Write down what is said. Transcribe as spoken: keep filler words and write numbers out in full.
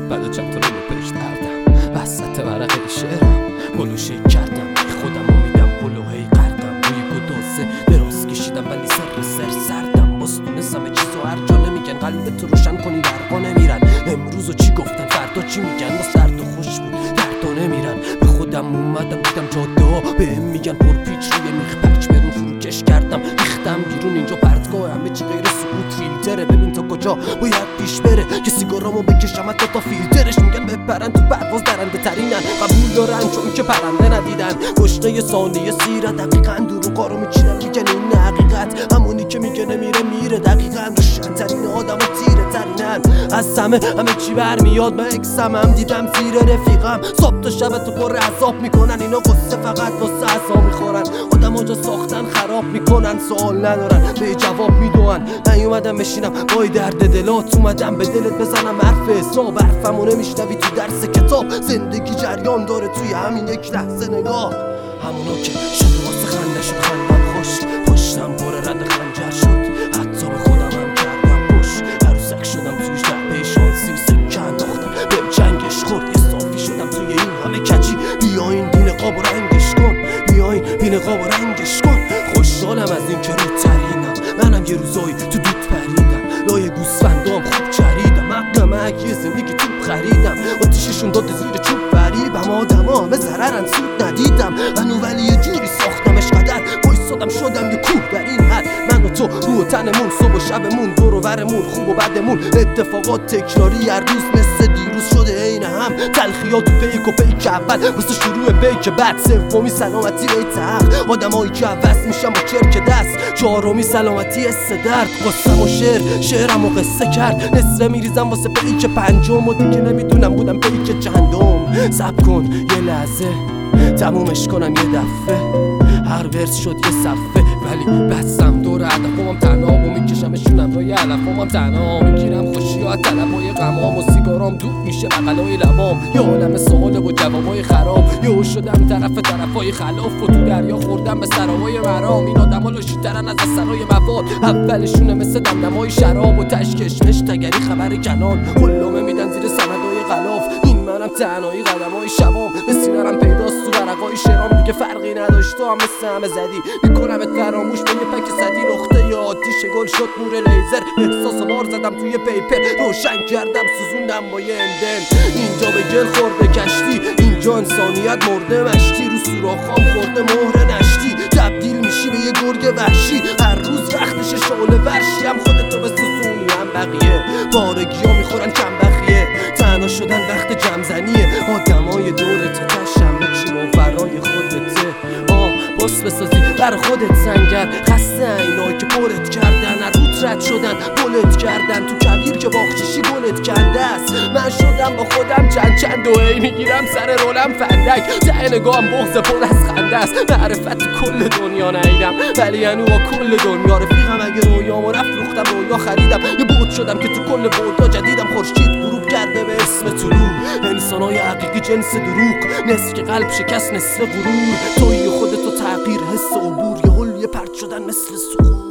بعد چند تا رو پیش دردم وسط ورقه شعرم گلوشه کردم خودم رو میدم قلوهی غرقم روی گدازه دراز کشیدم ولی سر سر سردم باز تونستم به چیز و هر جا نمیگن قلب تو روشن کنی برقا نمیرن امروز و چی گفتن فردا چی میگن با سرد و خوش بود دردا نمیرن به خودم اومدم دیدم جاده ها بهم میگن پرپیچ روی میخ پرچ برون فروکش کردم ریختم بیرون اینجا پرتگاه همه چی غیر سکوت فیلتره ببین تا کجا باید پیش بره که سیگارامو بکشم حتی تا فیلترش میگن بپرن تو پرواز درنده ترینن قبول دارن چون که پرنده ندیدن کشته ثانیه سیره دقیقاً دروغا رو میچینن میگن این حقیقت همونی که میگه نمیره میره دقیقاً روشن‌ترین آدم و تیره ترینن از همه همه چی برمیاد من اکسم هم دیدم زیر رفیقم صبح تا شب تو پر عذاب میکنن اینا قصه فقط واسه عصا میخورن آدم ها جا ساختن خراب میکنن سوال ندارن به جواب میدونن نیومدم بشینم وای درد دلات اومدم به دلت بزنم حرف حساب حرفمو نمیشنوی تو درس کتاب زندگی جریان داره توی همین یک لحظه نگاه همونو که شده واسه خنده شد خندم خوش پشتم پر رد خنجر شد حتی به خودم هم کردم پش عروسک شدم توی جعبه شانسی سکه انداختم بهم چنگش خورد یه صافی شدم توی این همه کجی بیاین بی نقاب و رنگش کن بیاین بی نقاب و رنگش کن خوشحالم از این که رو ترینم منم یه روزایی تو دود پریدم لای گوسفندام خوب چریدم عقلم یه زندگی توپ خریدم آتیششون داده زیر چوب فریبم آدما همه ضررن سود ندیدم منو ولی یه جوری ساختمش قدر وایسادم شدم یه کوه در این حد من و تو رو تنمون صبح و شبمون دور و برمون خوب و بدمون اتفاقات تکراری هر روز مثل دیروز شده عین هم تلخیات و پیک و پیک اول واسه شروع بیک بعد سومی سلامتی بیت حق آدمایی که عوض میشن با کرک دست چهارمی سلامتی حس درد قصم و شعر شعرم و قصه کرد نصفه میریزم واسه پیک پنجم و دیگه نمیدونم بودم پیک چندم صبر کن یه لحظه تمومش کنم یه دفعه هر ورس شد یه صفحه ولی بستم دور هدفم تنها و میکشمشونم روی علفام تنها میگیرم خوشی ها طلبای غمام و سیگارام دود میشه بغلای لبام یه عالم سواله و جوابای خراب یهو شدم طرف طرفای خلاف و تو دریا خوردم به سراهای مرام این آدما لاشی‌ترن از اثرای مواد اولشونه مثل دمدمای شراب و تشکشمش تگری خبر کنان کلومه میدن زیر سندای غلاف این منم تنهایی قدمای شبام به سینه‌ام پیداست تو ورقای شعرام دیگه فرقی نداشت تو هم مثل همه زدی میکنمت فراموش به یه پک صدی نقطه آتیش گل شد نور لیزر احساس بار زدم توی پیپر روشن کردم سوزوندم با یه اندن اینجا به گل خورده کشتی اینجا انسانیت مرده مشتی رو سوراخام خورده مهر نشتی تبدیل میشی به یه گرگ وحشی هر روز وقتش شعله ورشی هم خودتو به سوزونی هم بقیه بارگی ها میخورن کم بخیه تنها شدن وقت جمزنیه آدمای دورت تشم بچی ماورای خودته آه بس بسازی بر خودت سنگر خسته اینایی که پرت کردن روت رد شدن بلت کردن تو کبیر که باخچشی گلت کنده است من شدم با خودم چند چند دوهی میگیرم سر رولم فندک ته نگاهم بغض پر از خنده است معرفت کل دنیا نیدم ولی هنو با کل دنیا رفیقم اگه رویامو رفروختم رویا خریدم یه بود شدم که تو کل بودا جدیدم خورشید غروب کرده به اسم طلوع انسانای حقیقی جنس دروغ نصف که قلب شکست نصف غرور توی خودتو تغییر حس عبور یه هل یه پرت شدن مثل سکوت